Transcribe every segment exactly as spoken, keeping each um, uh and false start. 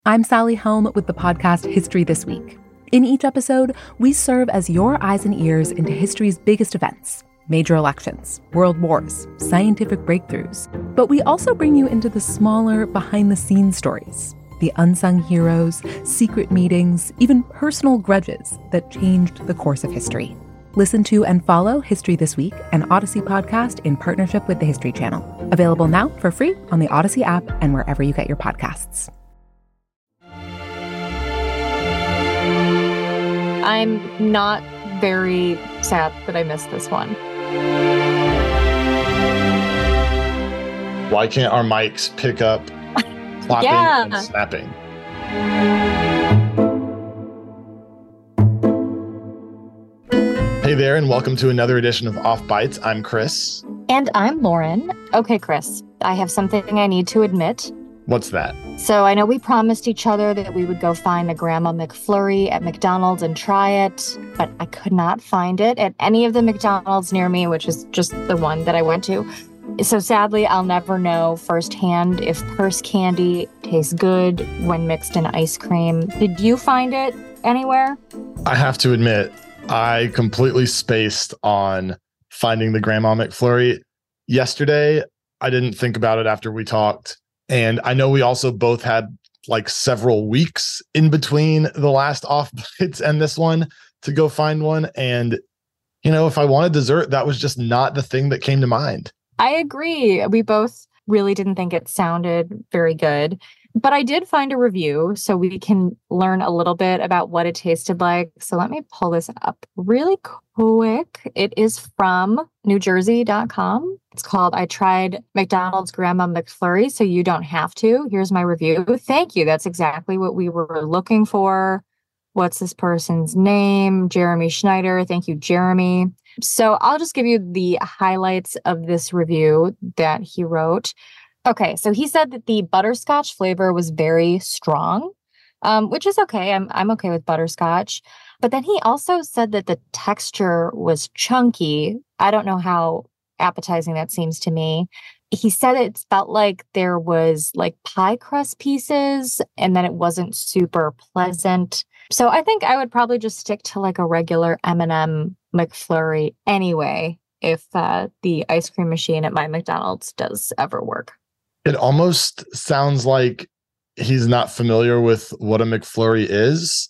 I'm Sally Helm with the podcast History This Week. In each episode, we serve as your eyes and ears into history's biggest events, major elections, world wars, scientific breakthroughs. But we also bring you into the smaller, behind-the-scenes stories, the unsung heroes, secret meetings, even personal grudges that changed the course of history. Listen to and follow History This Week, an Odyssey podcast in partnership with the History Channel. Available now for free on the Odyssey app and wherever you get your podcasts. I'm not very sad that I missed this one. Why can't our mics pick up clapping Yeah. and snapping? Hey there, and welcome to another edition of Off Bites. I'm Chris. And I'm Lauren. Okay, Chris, I have something I need to admit. What's that? So I know we promised each other that we would go find the Grandma McFlurry at McDonald's and try it, but I could not find it at any of the McDonald's near me, which is just the one that I went to. So sadly, I'll never know firsthand if purse candy tastes good when mixed in ice cream. Did you find it anywhere? I have to admit, I completely spaced on finding the Grandma McFlurry. Yesterday, I didn't think about it after we talked. And I know we also both had like several weeks in between the last Off Bites and this one to go find one. And, you know, if I wanted dessert, that was just not the thing that came to mind. I agree. We both really didn't think it sounded very good. But I did find a review so we can learn a little bit about what it tasted like. So let me pull this up really quick. It is from New Jersey dot com. It's called I Tried McDonald's Grandma McFlurry, So You Don't Have to. Here's my review. Thank you. That's exactly what we were looking for. What's this person's name? Jeremy Schneider. Thank you, Jeremy. So I'll just give you the highlights of this review that he wrote. Okay, so he said that the butterscotch flavor was very strong, um, which is okay. I'm I'm okay with butterscotch. But then he also said that the texture was chunky. I don't know how appetizing that seems to me. He said it felt like there was like pie crust pieces and that it wasn't super pleasant. So I think I would probably just stick to like a regular M and M McFlurry anyway, if uh, the ice cream machine at my McDonald's does ever work. It almost sounds like he's not familiar with what a McFlurry is,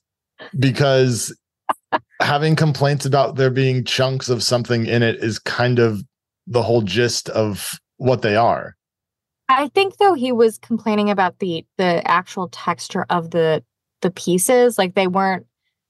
because having complaints about there being chunks of something in it is kind of the whole gist of what they are. I think, though, he was complaining about the the actual texture of the the pieces. Like, they weren't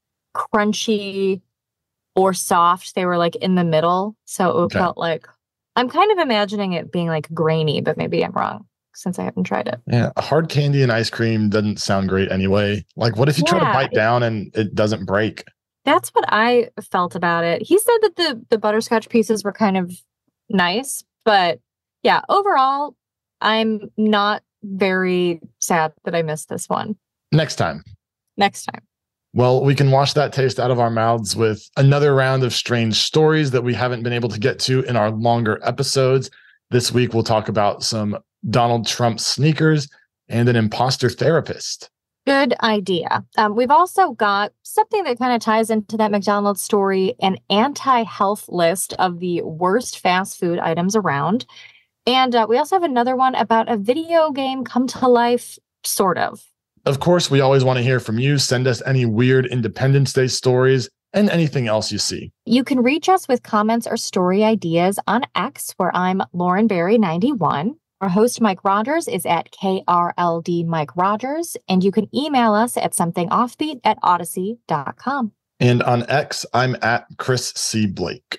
crunchy or soft. They were like in the middle. So it Okay. felt like, I'm kind of imagining it being like grainy, but maybe I'm wrong since I haven't tried it. Yeah, hard candy and ice cream doesn't sound great anyway. Like, what if you try to Yeah. bite down and it doesn't break? That's what I felt about it. He said that the the butterscotch pieces were kind of nice, but yeah, overall, I'm not very sad that I missed this one. Next time. Next time. Well, we can wash that taste out of our mouths with another round of strange stories that we haven't been able to get to in our longer episodes. This week, we'll talk about some Donald Trump sneakers and an imposter therapist. Good idea. Um, we've also got something that kind of ties into that McDonald's story, an anti-health list of the worst fast food items around. And uh, we also have another one about a video game come to life, sort of. Of course, we always want to hear from you. Send us any weird Independence Day stories and anything else you see. You can reach us with comments or story ideas on X, where I'm Lauren Berry ninety-one. Our host, Mike Rogers, is at K R L D Mike Rogers, and you can email us at somethingoffbeat at odyssey dot com. And on X, I'm at Chris C. Blake.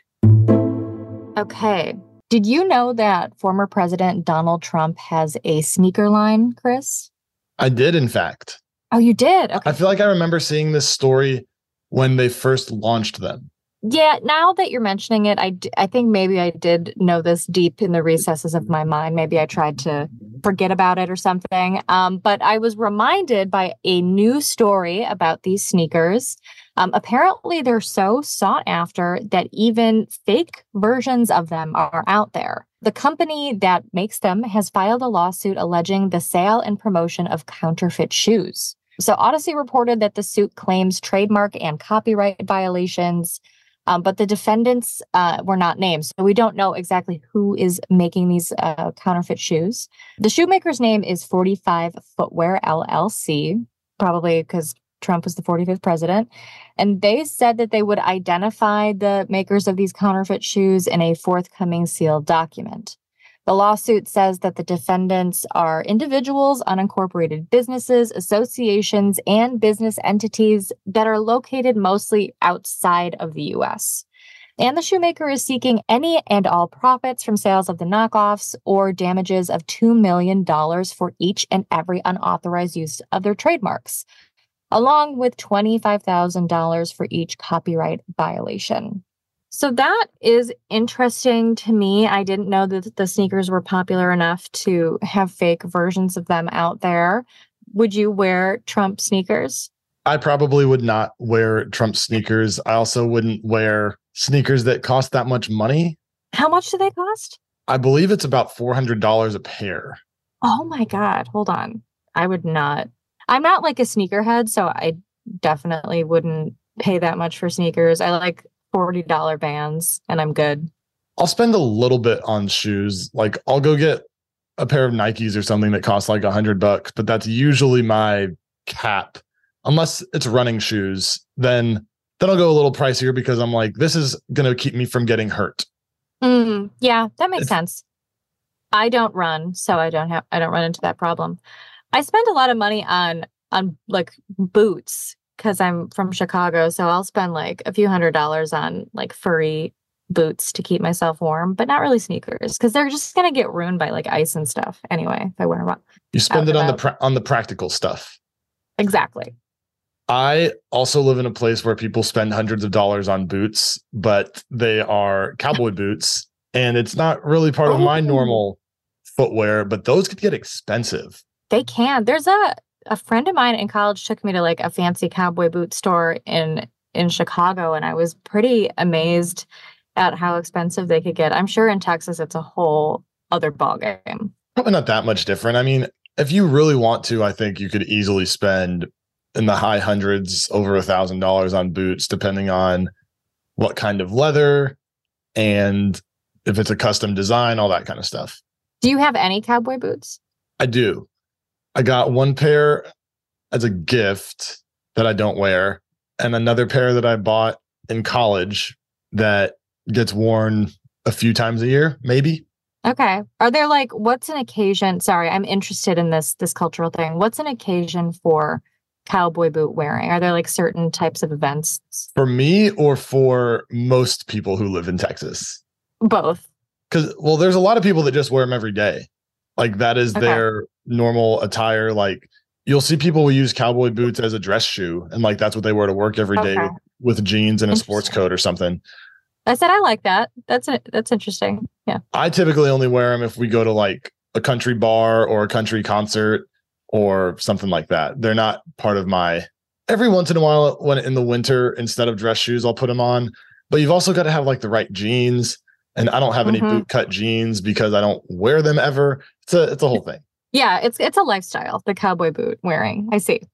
Okay. Did you know that former President Donald Trump has a sneaker line, Chris? I did, in fact. Oh, you did? Okay. I feel like I remember seeing this story when they first launched them. Yeah, now that you're mentioning it, I, d- I think maybe I did know this deep in the recesses of my mind. Maybe I tried to forget about it or something. Um, but I was reminded by a new story about these sneakers. Um, apparently, they're so sought after that even fake versions of them are out there. The company that makes them has filed a lawsuit alleging the sale and promotion of counterfeit shoes. So Odyssey reported that the suit claims trademark and copyright violations, um, but the defendants uh, were not named. So we don't know exactly who is making these uh, counterfeit shoes. The shoemaker's name is forty-five Footwear L L C, probably because Trump was the forty-fifth president. And they said that they would identify the makers of these counterfeit shoes in a forthcoming sealed document. The lawsuit says that the defendants are individuals, unincorporated businesses, associations, and business entities that are located mostly outside of the U S. And the shoemaker is seeking any and all profits from sales of the knockoffs or damages of two million dollars for each and every unauthorized use of their trademarks, along with twenty-five thousand dollars for each copyright violation. So that is interesting to me. I didn't know that the sneakers were popular enough to have fake versions of them out there. Would you wear Trump sneakers? I probably would not wear Trump sneakers. I also wouldn't wear sneakers that cost that much money. How much do they cost? I believe it's about four hundred dollars a pair. Oh my God. Hold on. I would not. I'm not like a sneakerhead, so I definitely wouldn't pay that much for sneakers. I like forty dollars bands and I'm good. I'll spend a little bit on shoes. Like I'll go get a pair of Nikes or something that costs like a hundred bucks, but that's usually my cap. Unless it's running shoes, then then I'll go a little pricier because I'm like, this is going to keep me from getting hurt. Mm, yeah, that makes It's, sense. I don't run, so I don't have I don't run into that problem. I spend a lot of money on on like boots because I'm from Chicago, so I'll spend like a few hundred dollars on like furry boots to keep myself warm, but not really sneakers because they're just gonna get ruined by like ice and stuff anyway if I wear them out. You spend out it on the about. pra- on the practical stuff. Exactly. I also live in a place where people spend hundreds of dollars on boots, but they are cowboy boots, and it's not really part of my Oh. normal footwear, but those could get expensive. They can. There's a a friend of mine in college took me to like a fancy cowboy boot store in in Chicago, and I was pretty amazed at how expensive they could get. I'm sure in Texas it's a whole other ballgame. Probably not that much different. I mean, if you really want to, I think you could easily spend in the high hundreds, over a thousand dollars on boots, depending on what kind of leather and if it's a custom design, all that kind of stuff. Do you have any cowboy boots? I do. I got one pair as a gift that I don't wear, and another pair that I bought in college that gets worn a few times a year, maybe. Okay. Are there like what's an occasion? Sorry, I'm interested in this this cultural thing. What's an occasion for cowboy boot wearing? Are there like certain types of events? For me or for most people who live in Texas? Both. Because, well, there's a lot of people that just wear them every day. Like that is Okay. their normal attire. Like you'll see people who use cowboy boots as a dress shoe, and like that's what they wear to work every day Okay. with, with jeans and a sports Interesting. coat or something. I said I like that. That's a, that's interesting. Yeah. I typically only wear them if we go to like a country bar or a country concert or something like that. They're not part of my. Every once in a while, when in the winter, instead of dress shoes, I'll put them on. But you've also got to have like the right jeans, and I don't have any Mhm. boot cut jeans because I don't wear them ever. It's a it's a whole thing. Yeah, it's it's a lifestyle, the cowboy boot wearing. I see.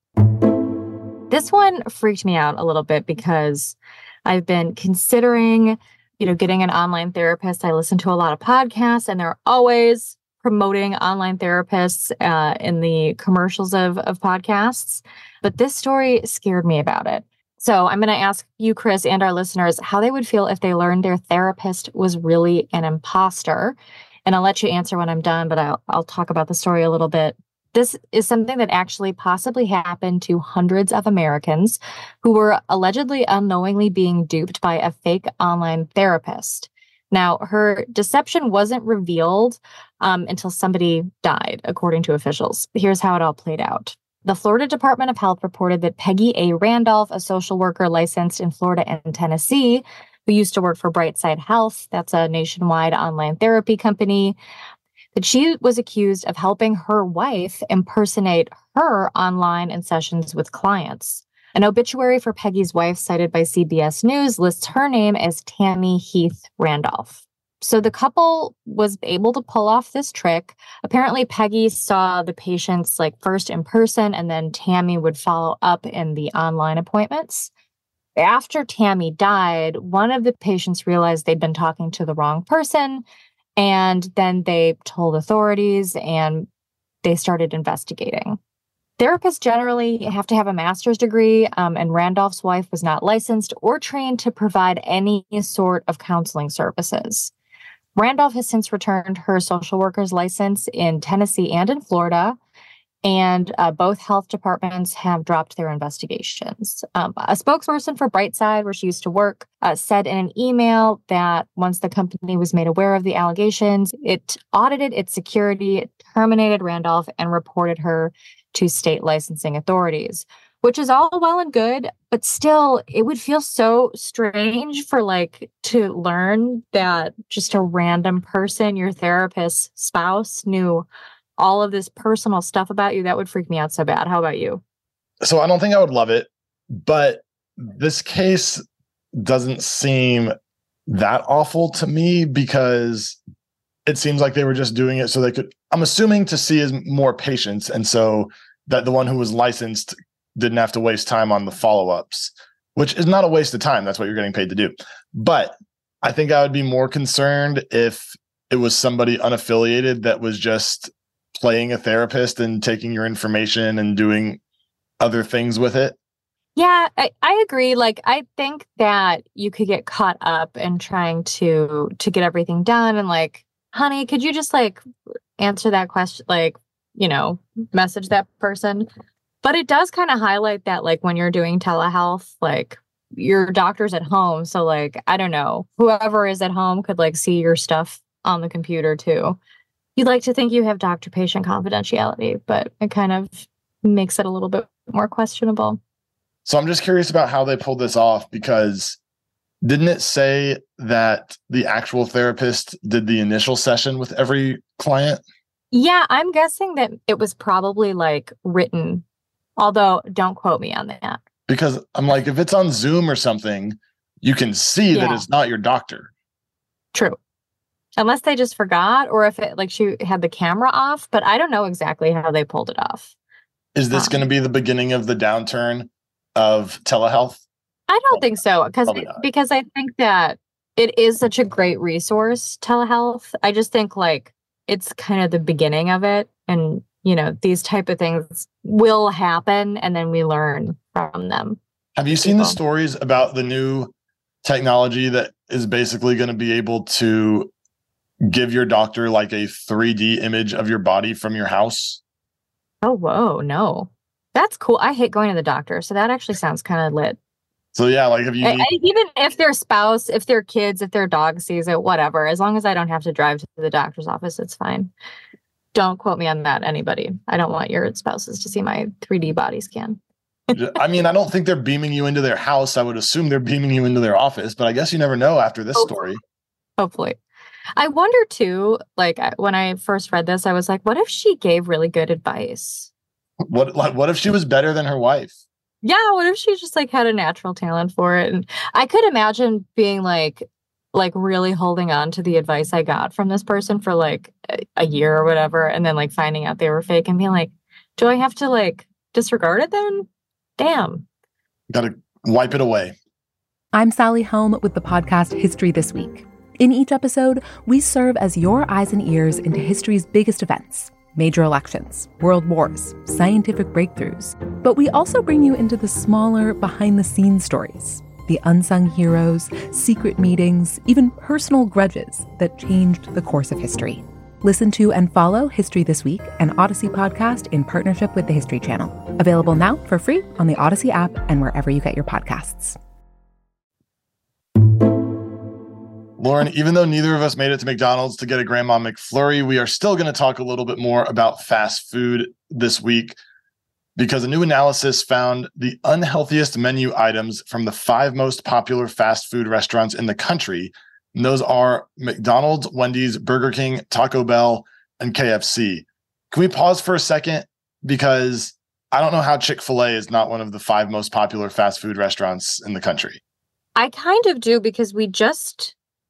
This one freaked me out a little bit because I've been considering, you know, getting an online therapist. I listen to a lot of podcasts, and they're always promoting online therapists uh, in the commercials of of podcasts. But this story scared me about it. So I'm going to ask you, Chris, and our listeners how they would feel if they learned their therapist was really an imposter. And I'll let you answer when I'm done, but I'll, I'll talk about the story a little bit. This is something that actually possibly happened to hundreds of Americans who were allegedly unknowingly being duped by a fake online therapist. Now, her deception wasn't revealed um, until somebody died, according to officials. Here's how it all played out. The Florida Department of Health reported that Peggy A. Randolph, a social worker licensed in Florida and Tennessee, who used to work for Brightside Health, that's a nationwide online therapy company, that she was accused of helping her wife impersonate her online in sessions with clients. An obituary for Peggy's wife cited by C B S News lists her name as Tammy Heath Randolph. So the couple was able to pull off this trick. Apparently, Peggy saw the patients like first in person, and then Tammy would follow up in the online appointments. After Tammy died, one of the patients realized they'd been talking to the wrong person, and then they told authorities and they started investigating. Therapists generally have to have a master's degree, um, and Randolph's wife was not licensed or trained to provide any sort of counseling services. Randolph has since returned her social worker's license in Tennessee and in Florida, and uh, both health departments have dropped their investigations. Um, a spokesperson for Brightside, where she used to work, uh, said in an email that once the company was made aware of the allegations, it audited its security, terminated Randolph, and reported her to state licensing authorities, which is all well and good, but still it would feel so strange for like to learn that just a random person, your therapist's spouse, knew all of this personal stuff about you. That would freak me out so bad. How about you? So I don't think I would love it, but this case doesn't seem that awful to me because it seems like they were just doing it so they could, I'm assuming, to see as more patients. And so that the one who was licensed didn't have to waste time on the follow-ups, which is not a waste of time. That's what you're getting paid to do. But I think I would be more concerned if it was somebody unaffiliated that was just playing a therapist and taking your information and doing other things with it. Yeah, I, I agree. Like, I think that you could get caught up in trying to to get everything done and like, honey, could you just like answer that question? Like, you know, message that person. But it does kind of highlight that, like, when you're doing telehealth, like your doctor's at home. So like, I don't know, whoever is at home could like see your stuff on the computer too. You'd like to think you have doctor-patient confidentiality, but it kind of makes it a little bit more questionable. So I'm just curious about how they pulled this off, because didn't it say that the actual therapist did the initial session with every client? Yeah, I'm guessing that it was probably like written, although don't quote me on that. Because I'm like, if it's on Zoom or something, you can see yeah. that it's not your doctor. True. Unless they just forgot, or if it like she had the camera off, but I don't know exactly how they pulled it off. Is this um, going to be the beginning of the downturn of telehealth? I don't well, think so, because because I think that it is such a great resource, telehealth. I just think like it's kind of the beginning of it, and you know, these type of things will happen, and then we learn from them. Have you seen the stories about the new technology that is basically going to be able to give your doctor like a three D image of your body from your house? Oh, whoa, no. That's cool. I hate going to the doctor, so that actually sounds kind of lit. So yeah, like if you I, need- I, even if their spouse, if their kids, if their dog sees it, whatever, as long as I don't have to drive to the doctor's office, it's fine. Don't quote me on that, anybody. I don't want your spouses to see my three D body scan. I mean, I don't think they're beaming you into their house. I would assume they're beaming you into their office, but I guess you never know after this Hopefully. story. Hopefully. I wonder too, like when I first read this, I was like, what if she gave really good advice? What like, what if she was better than her wife? Yeah, what if she just like had a natural talent for it? And I could imagine being like, like really holding on to the advice I got from this person for like a, a year or whatever, and then like finding out they were fake and being like, do I have to like disregard it then? Damn. Gotta wipe it away. I'm Sally Helm with the podcast History This Week. In each episode, we serve as your eyes and ears into history's biggest events, major elections, world wars, scientific breakthroughs. But we also bring you into the smaller, behind-the-scenes stories, the unsung heroes, secret meetings, even personal grudges that changed the course of history. Listen to and follow History This Week, an Odyssey podcast in partnership with the History Channel. Available now for free on the Odyssey app and wherever you get your podcasts. Lauren, even though neither of us made it to McDonald's to get a Grandma McFlurry, we are still going to talk a little bit more about fast food this week, because a new analysis found the unhealthiest menu items from the five most popular fast food restaurants in the country. And those are McDonald's, Wendy's, Burger King, Taco Bell, and K F C. Can we pause for a second? Because I don't know how Chick-fil-A is not one of the five most popular fast food restaurants in the country. I kind of do, because we just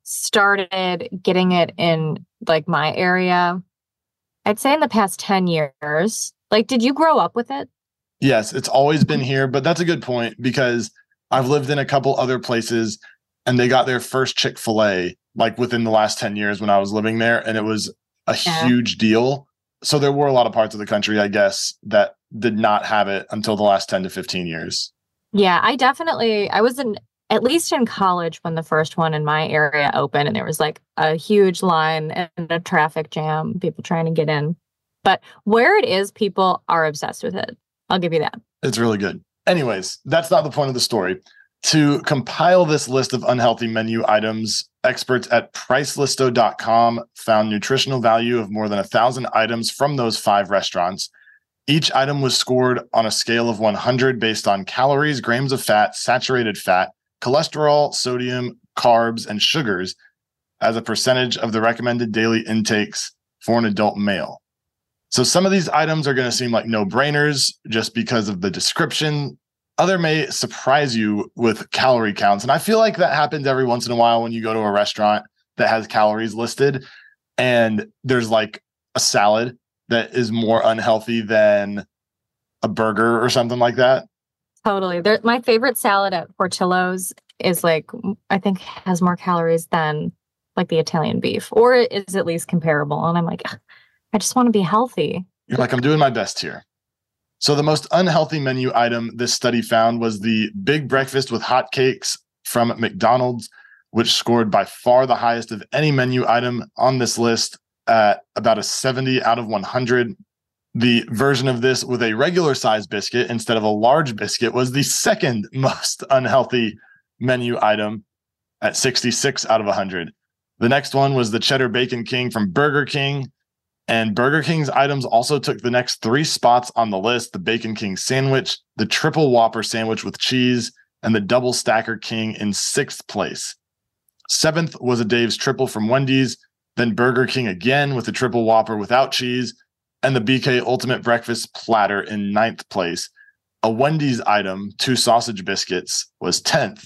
started getting it in like my area, I'd say in the past ten years. Like, did you grow up with it? Yes, it's always been here, but that's a good point because I've lived in a couple other places and they got their first Chick-fil-A like within the last ten years when I was living there, and it was a yeah. huge deal. So there were a lot of parts of the country, I guess, that did not have it until the last ten to fifteen years. Yeah, I definitely, I was in, at least in college when the first one in my area opened, and there was like a huge line and a traffic jam, people trying to get in. But where it is, people are obsessed with it. I'll give you that. It's really good. Anyways, that's not the point of the story. To compile this list of unhealthy menu items, experts at Pricelisto dot com found nutritional value of more than a thousand items from those five restaurants. Each item was scored on a scale of one hundred based on calories, grams of fat, saturated fat, cholesterol, sodium, carbs, and sugars as a percentage of the recommended daily intakes for an adult male. So some of these items are going to seem like no-brainers just because of the description. Other may surprise you with calorie counts. And I feel like that happens every once in a while when you go to a restaurant that has calories listed and there's like a salad that is more unhealthy than a burger or something like that. Totally. There, my favorite salad at Portillo's is like, I think has more calories than like the Italian beef, or is at least comparable. And I'm like, I just want to be healthy. You're like, I'm doing my best here. So the most unhealthy menu item this study found was the Big Breakfast with Hotcakes from McDonald's, which scored by far the highest of any menu item on this list at about a seventy out of one hundred. The version of this with a regular size biscuit instead of a large biscuit was the second most unhealthy menu item at sixty-six out of one hundred. The next one was the Cheddar Bacon King from Burger King. And Burger King's items also took the next three spots on the list: the Bacon King sandwich, the Triple Whopper sandwich with cheese, and the Double Stacker King in sixth place. Seventh was a Dave's Triple from Wendy's, then Burger King again with the Triple Whopper without cheese, and the B K Ultimate Breakfast Platter in ninth place. A Wendy's item, two sausage biscuits, was tenth.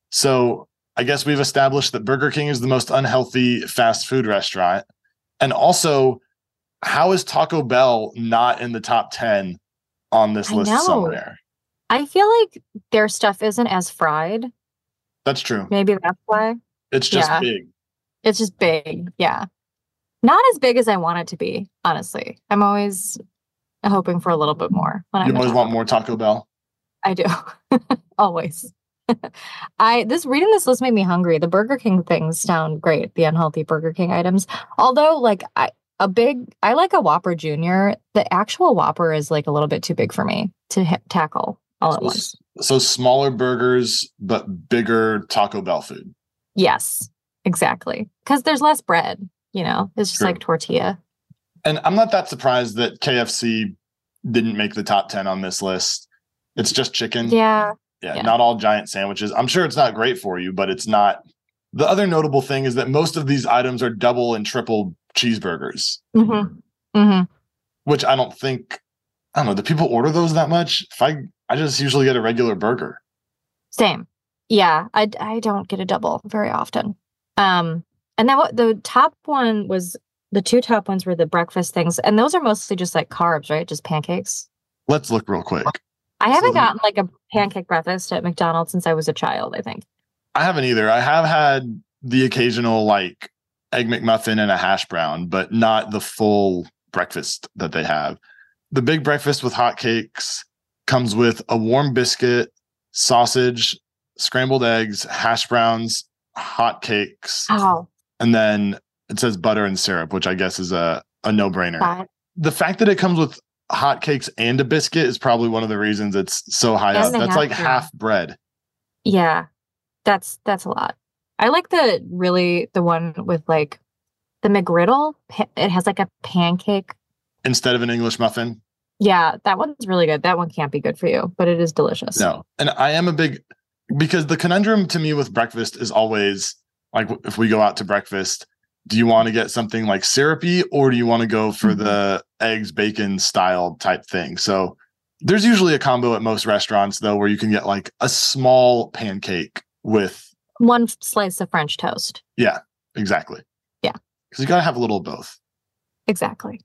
So I guess we've established that Burger King is the most unhealthy fast food restaurant. And also, how is Taco Bell not in the top ten on this list somewhere? I feel like their stuff isn't as fried. That's true. Maybe that's why. It's just yeah. big. It's just big. Yeah. Not as big as I want it to be, honestly. I'm always hoping for a little bit more. When you I'm always want more Taco Bell? I do. Always. I this reading this list made me hungry. The Burger King things sound great, the unhealthy Burger King items. Although, like, I a big, I like a Whopper Junior. The actual Whopper is like a little bit too big for me to hit, tackle all so, at once. So smaller burgers, but bigger Taco Bell food. Yes, exactly. Because there's less bread, you know, it's just True. Like tortilla. And I'm not that surprised that K F C didn't make the top ten on this list. It's just chicken. Yeah. Yeah, yeah. Not all giant sandwiches. I'm sure it's not great for you, but it's not. The other notable thing is that most of these items are double and triple cheeseburgers. Mm-hmm. Mm-hmm. Which I don't think, I don't know, do people order those that much? If I, I just usually get a regular burger. Same. Yeah, I, I don't get a double very often. Um, and then what the top one was, the two top ones were the breakfast things. And those are mostly just like carbs, right? Just pancakes. Let's look real quick. I haven't so, gotten like a pancake breakfast at McDonald's since I was a child, I think. I haven't either. I have had the occasional like Egg McMuffin and a hash brown, but not the full breakfast that they have. The Big Breakfast with Hotcakes comes with a warm biscuit, sausage, scrambled eggs, hash browns, hotcakes, oh. and then it says butter and syrup, which I guess is a, a no-brainer. Right. The fact that it comes with hotcakes and a biscuit is probably one of the reasons it's so high up. That's like to. half bread. Yeah, that's that's a lot. I like the really the one with like the McGriddle. It has like a pancake instead of an English muffin. Yeah, that one's really good. That one can't be good for you, but it is delicious. No, and I am a big, because the conundrum to me with breakfast is always like, if we go out to breakfast, do you want to get something like syrupy or do you want to go for mm-hmm. the eggs, bacon style type thing? So there's usually a combo at most restaurants though, where you can get like a small pancake with one slice of French toast. Yeah. exactly. Yeah. Because you got to have a little of both. Exactly.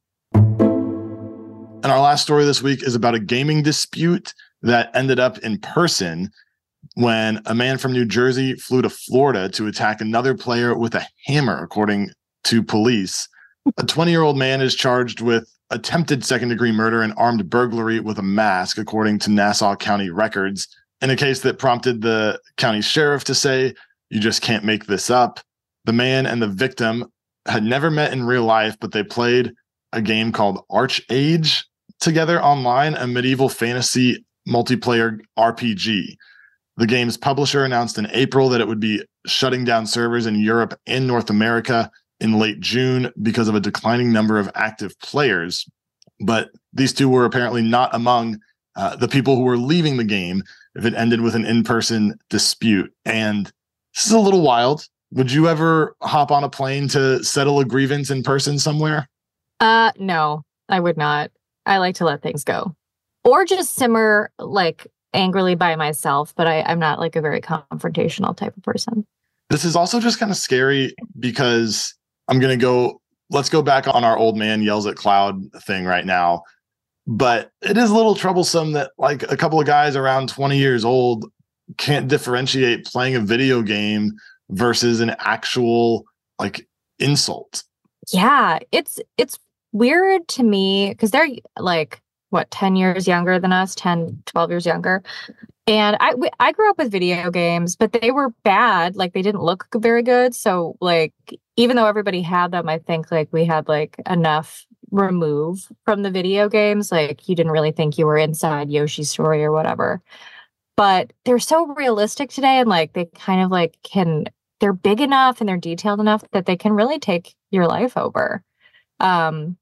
And our last story this week is about a gaming dispute that ended up in person when a man from New Jersey flew to Florida to attack another player with a hammer, according to police. A twenty-year-old man is charged with attempted second-degree murder and armed burglary with a mask, according to Nassau County records, in a case that prompted the county sheriff to say, "You just can't make this up." The man and the victim had never met in real life, but they played a game called ArcheAge together online, a medieval fantasy multiplayer R P G. The game's publisher announced in April that it would be shutting down servers in Europe and North America in late June because of a declining number of active players. But these two were apparently not among uh, the people who were leaving the game if it ended with an in-person dispute. And this is a little wild. Would you ever hop on a plane to settle a grievance in person somewhere? Uh, no, I would not. I like to let things go. Or just simmer like angrily by myself, but I, I'm not like a very confrontational type of person. This is also just kind of scary because I'm going to go, let's go back on our old man yells at cloud thing right now. But it is a little troublesome that like a couple of guys around twenty years old can't differentiate playing a video game versus an actual like insult. Yeah, it's it's weird to me because they're like, what, ten years younger than us, ten, twelve years younger. And I, we, I grew up with video games, but they were bad. Like they didn't look very good. So like, even though everybody had them, I think like we had like enough remove from the video games. Like you didn't really think you were inside Yoshi's Story or whatever. But they're so realistic today. And like, they kind of like can, they're big enough and they're detailed enough that they can really take your life over. Um,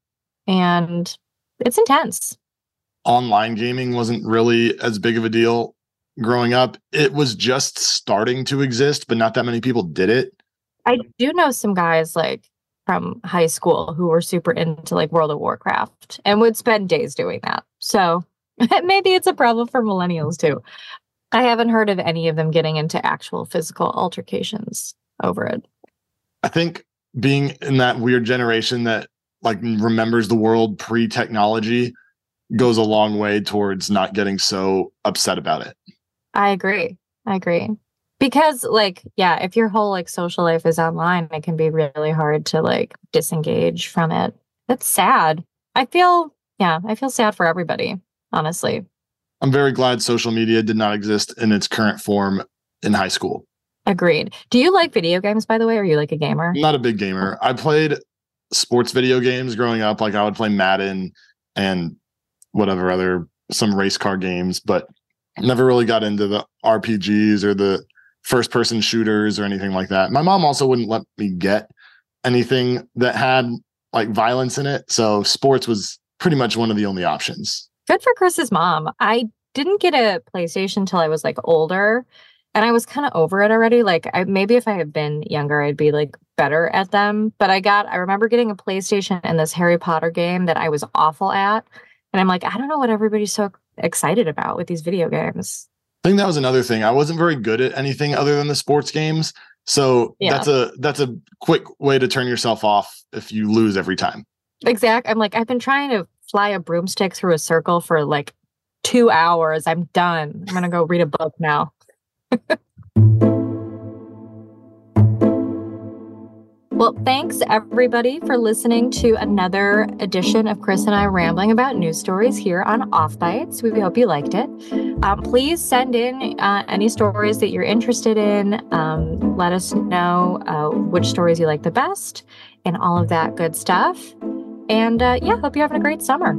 and it's intense. Online gaming wasn't really as big of a deal growing up. It was just starting to exist, but not that many people did it. I do know some guys like from high school who were super into like World of Warcraft and would spend days doing that. So maybe it's a problem for millennials too. I haven't heard of any of them getting into actual physical altercations over it. I think being in that weird generation that like remembers the world pre-technology goes a long way towards not getting so upset about it. I agree. I agree. Because like, yeah, if your whole like social life is online, it can be really hard to like disengage from it. That's sad. I feel, yeah, I feel sad for everybody, honestly. I'm very glad social media did not exist in its current form in high school. Agreed. Do you like video games, by the way? Are you like a gamer? I'm not a big gamer. I played sports video games growing up. Like I would play Madden and whatever other, some race car games, but never really got into the R P Gs or the first person shooters or anything like that. My mom also wouldn't let me get anything that had like violence in it. So sports was pretty much one of the only options. Good for Chris's mom. I didn't get a PlayStation until I was like older and I was kind of over it already. Like I, maybe if I had been younger, I'd be like better at them. But I got, I remember getting a PlayStation and this Harry Potter game that I was awful at. And I'm like, I don't know what everybody's so excited about with these video games. I think that was another thing. I wasn't very good at anything other than the sports games. So yeah. that's a that's a quick way to turn yourself off if you lose every time. Exact. I'm like, I've been trying to fly a broomstick through a circle for like two hours. I'm done. I'm going to go read a book now. Well, thanks everybody for listening to another edition of Chris and I rambling about news stories here on Off Bites. We hope you liked it. Um, please send in uh, any stories that you're interested in. Um, let us know uh, which stories you like the best and all of that good stuff. And uh, yeah, hope you're having a great summer.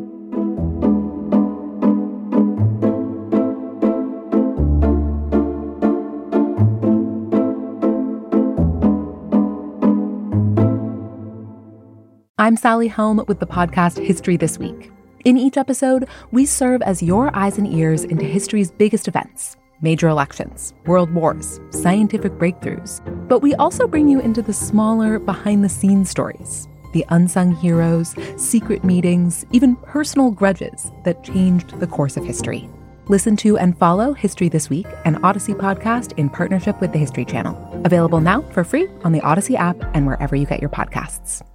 I'm Sally Helm with the podcast History This Week. In each episode, we serve as your eyes and ears into history's biggest events, major elections, world wars, scientific breakthroughs. But we also bring you into the smaller, behind-the-scenes stories, the unsung heroes, secret meetings, even personal grudges that changed the course of history. Listen to and follow History This Week, an Odyssey podcast in partnership with the History Channel. Available now for free on the Odyssey app and wherever you get your podcasts.